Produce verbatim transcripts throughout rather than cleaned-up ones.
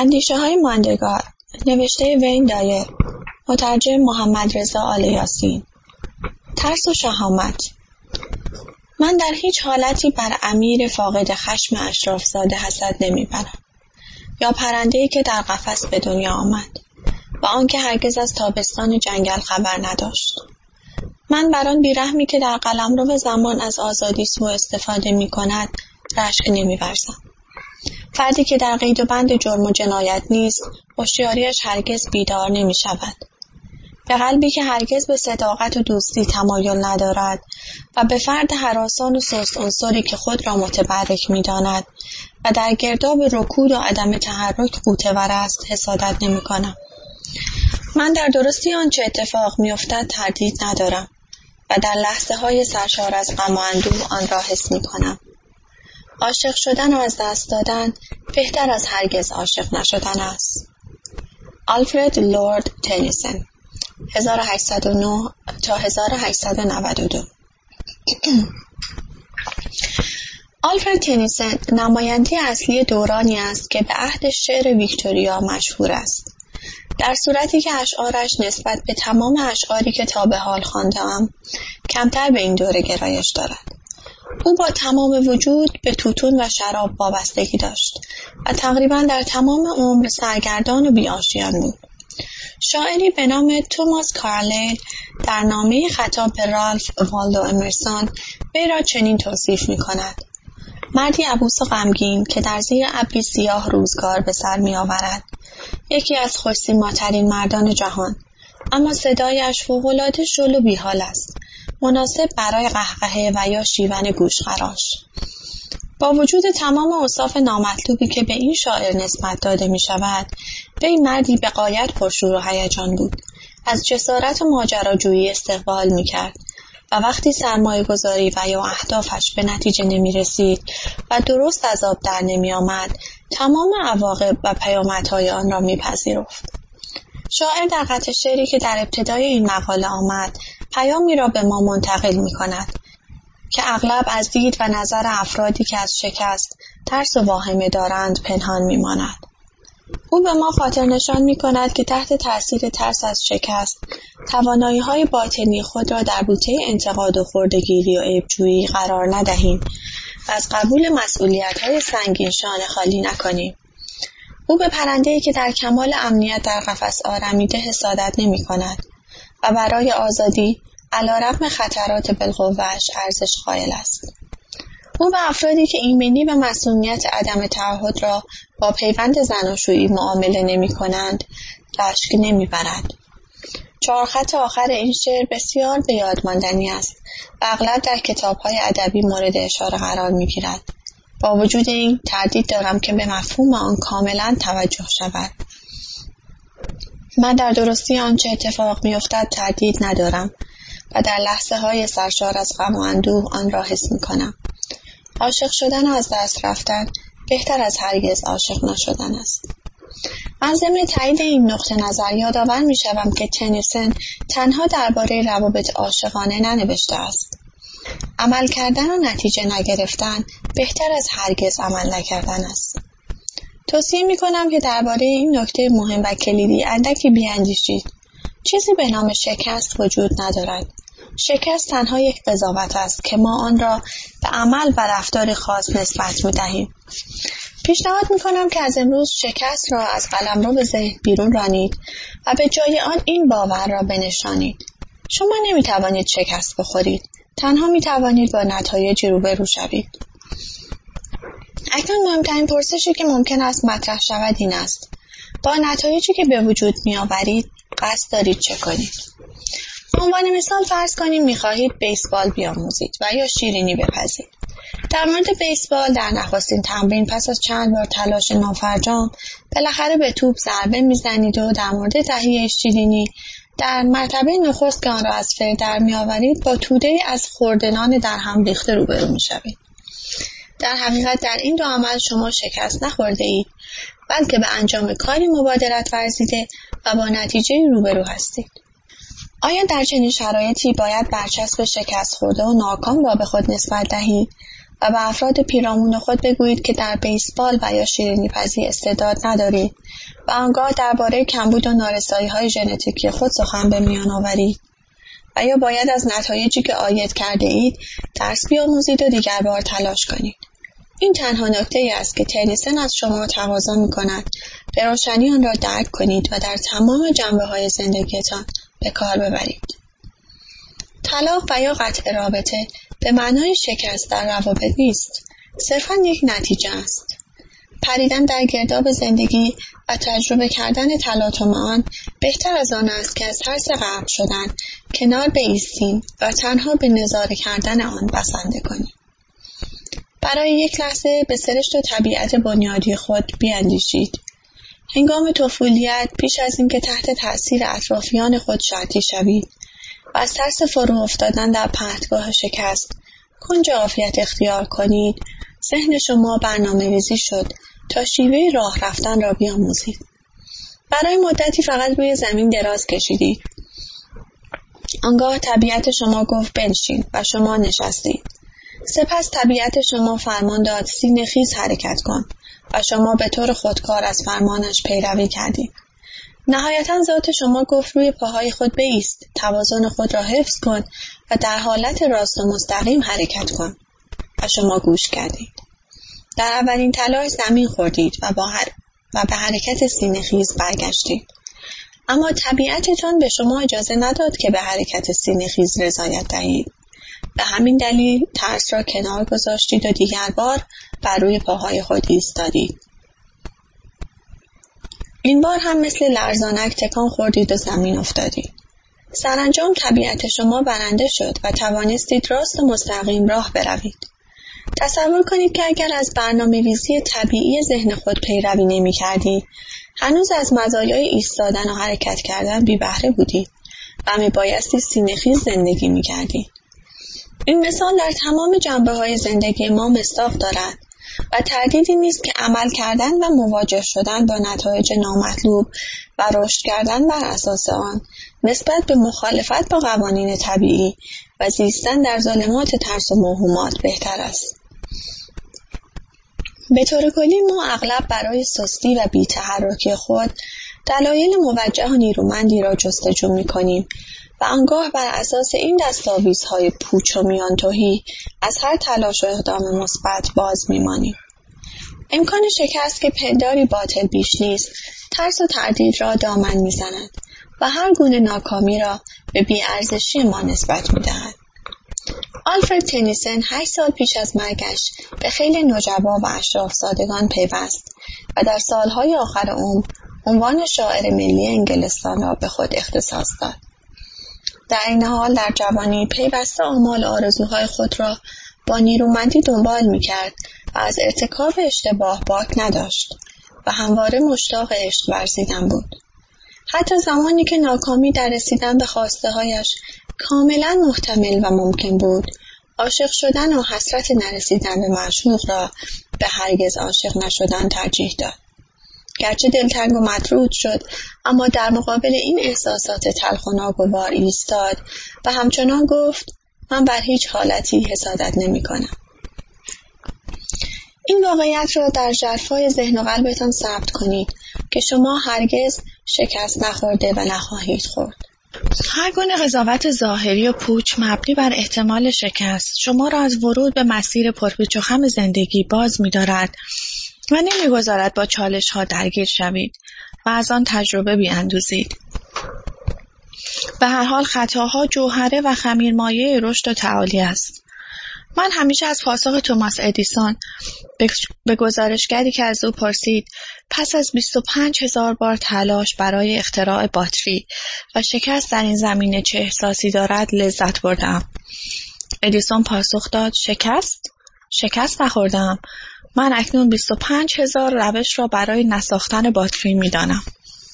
اندیشه های ماندگار، نوشته وین دایر، مترجم محمد رضا آل یاسین. ترس و شهامت. من در هیچ حالتی بر امیر فاقد خشم اشرافزاده حسد نمیبرم، یا پرنده‌ای که در قفس به دنیا آمد و آنکه هرگز از تابستان جنگل خبر نداشت. من بر آن بیرحمی که در قلمرو زمان از آزادی سوء استفاده می کند رشک نمی ورزم. فردی که در قید و بند جرم و جنایت نیست، هوشیاریش هرگز بیدار نمی شود. به قلبی که هرگز به صداقت و دوستی تمایل ندارد و به فرد هراسان و سست عنصری که خود را متبرک می داند و در گرداب رکود و عدم تحرک غوطه‌ور است حسادت نمی کنم. من در درستی آنچه اتفاق می افتد تردید ندارم و در لحظه های سرشار از غم و اندوه آن را حس می کنم. عاشق شدن و از دست دادن بهتر از هرگز عاشق نشدن است. آلفرد لورد تنیسن هزار و هشتصد و نه تا هزار و هشتصد و نود و دو. آلفرد تنیسن نماینده اصلی دورانی است که به عهد شعر ویکتوریا مشهور است، در صورتی که اشعارش نسبت به تمام اشعاری که تا به حال خوانده‌ام کمتر به این دوره گرایش دارد. او با تمام وجود به توتون و شراب وابستگی داشت و تقریباً در تمام عمر سرگردان و بی‌آشیان بود. شاعری به نام توماس کارلیل در نامه خطاب به رالف والدو امرسون وی را چنین توصیف می کند: مردی عبوس و غمگین که در زیر ابری سیاه روزگار به سر می آورد، یکی از خوش‌سیماترین مردان جهان، اما صدایش فوق‌العاده شل و بیحال است، مناسب برای قهقهه و یا شیون گوشخراش. با وجود تمام اوصاف نامطلوبی که به این شاعر نسبت داده می شود، وی مردی به غایت پرشور و هیجان بود. از جسارت و ماجراجویی استقبال می کرد و وقتی سرمایه گذاری و یا اهدافش به نتیجه نمی رسید و درست از آب در نمی آمد، تمام عواقب و پیامدهای آن را می پذیرفت. شاعر در قطع شعری که در ابتدای این مقاله آمد، پیامی را به ما منتقل می کند که اغلب از دید و نظر افرادی که از شکست ترس و واهمه دارند پنهان می ماند. او به ما خاطر نشان می کند که تحت تأثیر ترس از شکست، توانایی های باطنی خود را در بوته انتقاد و خردگیری و عیبجویی قرار ندهیم و از قبول مسئولیت های سنگین شانه خالی نکنیم. او به پرنده‌ای که در کمال امنیت در قفس آرمیده حسادت نمی کند و برای آزادی علی‌رغم خطرات بالقوه‌اش ارزش قائل است. او به افرادی که ایمنی و مسئولیت عدم تعهد را با پیوند زناشویی معامله نمی کنند رشک نمی برد. چهار خط آخر این شعر بسیار به یاد ماندنی است و اغلب در کتاب‌های ادبی مورد اشاره قرار می گیرد. با وجود این تردید دارم که به مفهوم آن کاملا توجه شود. من در درستی آنچه اتفاق می افتد تردید ندارم و در لحظه های سرشار از غم و اندوه آن را حس می کنم. عاشق شدن و از دست رفتن بهتر از هرگز عاشق نشدن است. من ضمن تایید این نقطه نظر یادآور می شوم که تنیسن تنها درباره روابط عاشقانه ننوشته است. عمل کردن و نتیجه نگرفتن بهتر از هرگز عمل نکردن است. توصیه می کنم که درباره این نکته مهم و کلیدی اندکی بیاندیشید. چیزی به نام شکست وجود ندارد. شکست تنها یک قضاوت است که ما آن را به عمل و رفتار خاص نسبت می دهیم. پیشنهاد می کنم که از امروز شکست را از قلمرو به ذهن بیرون رانید و به جای آن این باور را بنشانید: شما نمی توانید شکست بخورید، تنها می توانید با نتایجی روبرو شوید. اکنون مهمترین پرسشی که ممکن است مطرح شود این است: با نتایجی که به وجود می آورید قصد دارید چه کنید؟ به عنوان مثال فرض کنیم می‌خواهید بیسبال بیاموزید و یا شیرینی بپزید. در مورد بیسبال در نخستین تمرین پس از چند بار تلاش نافرجام بالاخره به توپ ضربه می‌زنید و در مورد تهیه شیرینی در مرتبه نخست که آن را از فر در می‌آورید با توده‌ای از خردنان در هم ریخته روبرو می‌شوید. در حقیقت در این دو عمل شما شکست نخورده اید، بلکه به انجام کاری مبادرت ورزیده و با نتیجه روبرو هستید. آیا در چنین شرایطی باید برچسب شکست خورده و ناکام را به خود نسبت دهید و به افراد پیرامون خود بگویید که در بیسبال و یا شیرینی‌پزی استعداد ندارید و آنگاه درباره کمبود و نارسایی‌های ژنتیکی خود سخن به میان آورید و یا باید از نتایجی که عاید کرده اید درس بیاموزید و دیگر بار تلاش کنید. این تنها نکته‌ای است که تنیسن از شما تقاضا می‌کند به روشنی آن را درک کنید و در تمام جنبه‌های زندگیتان به کار ببرید. طلاق و یا قطع رابطه به معنای شکست در روابط نیست، صرفاً یک نتیجه است. پریدن در گرداب زندگی و تجربه کردن تلاطم آن بهتر از آن است که از ترس غرق شدن کنار بایستیم و تنها به نظاره کردن آن بسنده کنیم. برای یک لحظه به سرشت و طبیعت بنیادی خود بیاندیشید. هنگام طفولیت پیش از اینکه تحت تأثیر اطرافیان خود شرطی شوید و از ترس فرو افتادن در پرتگاه شکست کنج عافیت اختیار کنید، ذهن شما برنامه ریزی شد تا شیوه راه رفتن را بیاموزید. برای مدتی فقط روی زمین دراز کشیدید. آنگاه طبیعت شما گفت بنشین و شما نشستید. سپس طبیعت شما فرمان داد سینه خیز حرکت کن و شما به طور خودکار از فرمانش پیروی کردید. نهایتاً ذات شما گفت روی پاهای خود بایست، توازن خود را حفظ کن و در حالت راست و مستقیم حرکت کن و شما گوش کردید. در اولین تلاش زمین خوردید و, با هر... و به حرکت سینه خیز برگشتید. اما طبیعتتان به شما اجازه نداد که به حرکت سینه خیز رضایت دهید. به همین دلیل ترس را کنار گذاشتید و دیگر بار بر روی پاهای خود ایستادید. این بار هم مثل لرزانک تکان خوردید و زمین افتادید. سرانجام طبیعت شما برنده شد و توانستید راست و مستقیم راه بروید. تصور کنید که اگر از برنامه‌ریزی طبیعی ذهن خود پیروی نمی کردید، هنوز از مزایای ایستادن و حرکت کردن بی بهره بودید و می بایستی سینه‌خیز زندگی می کردید. این مثال در تمام جنبه‌های زندگی ما مصداق دارد و تردیدی نیست که عمل کردن و مواجه شدن با نتایج نامطلوب و رشد کردن بر اساس آن نسبت به مخالفت با قوانین طبیعی و زیستن در ظلمات ترس و موهومات بهتر است. به طور کلی ما اغلب برای سستی و بی‌تحرکی خود دلایل موجه و نیرومندی را جستجو می‌کنیم و آنگاه بر اساس این دستاویزهای پوچ و میانتوهی از هر تلاش و اقدام مثبت باز می‌مانیم. امکان شکست که پنداری باطل بیش نیست، ترس و تردید را دامن می‌زند و هر گونه ناکامی را به بی‌ارزشی ما نسبت می‌دهد. آلفرد تنیسن هشت سال پیش از مرگش به خیلی نجبا و اشرافزادگان پیوست و در سالهای آخر عمر عنوان شاعر ملی انگلستان را به خود اختصاص داد. در این حال در جوانی پیوسته آمال آرزوهای خود را با نیرومندی دنبال می‌کرد و از ارتکاب اشتباه باک نداشت و همواره مشتاق عشق ورزیدن بود. حتی زمانی که ناکامی در رسیدن به خواسته‌هایش کاملا محتمل و ممکن بود، عاشق شدن و حسرت نرسیدن به معشوق را به هرگز عاشق نشدن ترجیح داد. گرچه دلتنگ و مطرود شد، اما در مقابل این احساسات تلخ و ناگوار ایستاد و همچنان گفت من بر هیچ حالتی حسادت نمی کنم. این واقعیت را در ژرفای ذهن و قلبتان ثبت کنید که شما هرگز شکست نخورده و نخواهید خورد. هر گونه قضاوت ظاهری و پوچ مبنی بر احتمال شکست شما را از ورود به مسیر پرپیچ و خم زندگی باز می‌دارد و نمی‌گذارد با چالش‌ها درگیر شوید و از آن تجربه بیاندوزید. به هر حال خطاها جوهره و خمیرمایه رشد و تعالی است. من همیشه از پاسخ توماس ادیسون به گزارشگری که از او پرسید پس از بیست و پنج هزار بار تلاش برای اختراع باتری و شکست در این زمینه چه احساسی دارد لذت بردم. ادیسون پاسخ داد شکست؟ شکست نخوردم. من اکنون بیست و پنج هزار روش را برای نساختن باتری می دانم.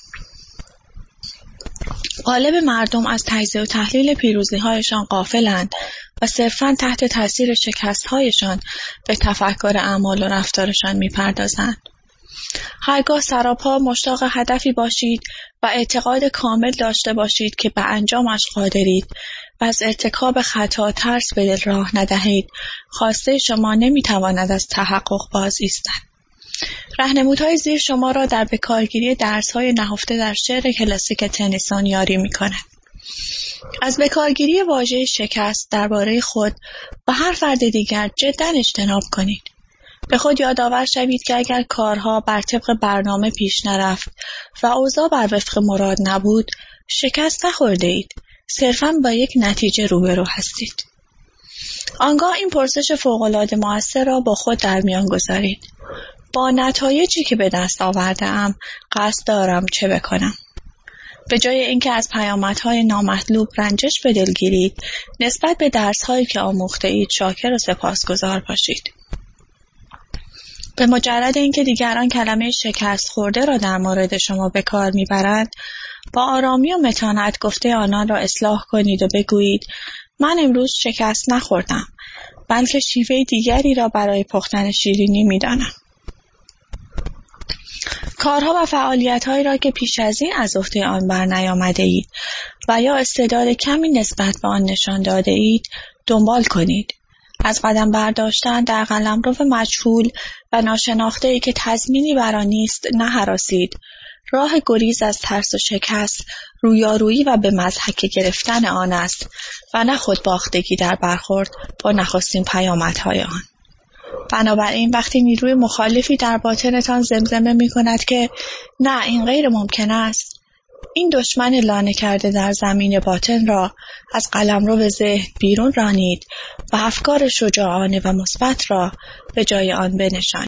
غالب مردم از تجزیه و تحلیل پیروزی‌هایشان غافلند و صرفاً تحت تاثیر شکست‌هایشان به تفکر اعمال و رفتارشان می‌پردازند. هرگاه سراپا مشتاق هدفی باشید و اعتقاد کامل داشته باشید که به انجامش قادرید و از ارتکاب خطا ترس به دل راه ندهید، خواسته شما نمیتواند از تحقق باز ایستد. راهنمودهای زیر شما را در بکارگیری درس‌های نهفته در شعر کلاسیک تنیسون یاری می‌کند. از بکارگیری واژه شکست درباره خود و هر فرد دیگر جداً اجتناب کنید. به خود یادآور شوید که اگر کارها بر طبق برنامه پیش نرفت و اوضاع بر وفق مراد نبود، شکست نخورده اید. صرفاً با یک نتیجه روبرو هستید. آنگاه این پرسش فوق‌العاده مؤثر را با خود در میان گذارید. با نتایجی که به دست آورده‌ام قصد دارم چه بکنم؟ به جای اینکه از پیامدهای نامطلوب رنجش به دل گیرید، نسبت به درس‌هایی که آموخته اید شاکر و سپاسگزار باشید. به مجرد اینکه دیگران کلمه شکست خورده را در مورد شما به کار میبرند، با آرامی و متانت گفته آنان را اصلاح کنید و بگویید من امروز شکست نخوردم، بلکه شیوه دیگری را برای پختن شیرینی میدانم. کارها و فعالیت‌هایی را که پیش از این از عهده آن بر نیامده اید و یا استعداد کمی نسبت به آن نشان داده اید دنبال کنید. از قدم برداشتن در قلمرو مجهول و ناشناخته‌ای که تضمینی بر آن نیست نهراسید. راه گریز از ترس و شکست رویارویی و به مضحکه گرفتن آن است و نه خودباختگی در برخورد با نخستین پیامدهای آن. بنابراین وقتی نیروی مخالفی در باطنتان زمزمه می کند که نه این غیر ممکن است، این دشمن لانه کرده در زمین باطن را از قلمرو ذهن بیرون رانید و افکار شجاعانه و مثبت را به جای آن بنشانید.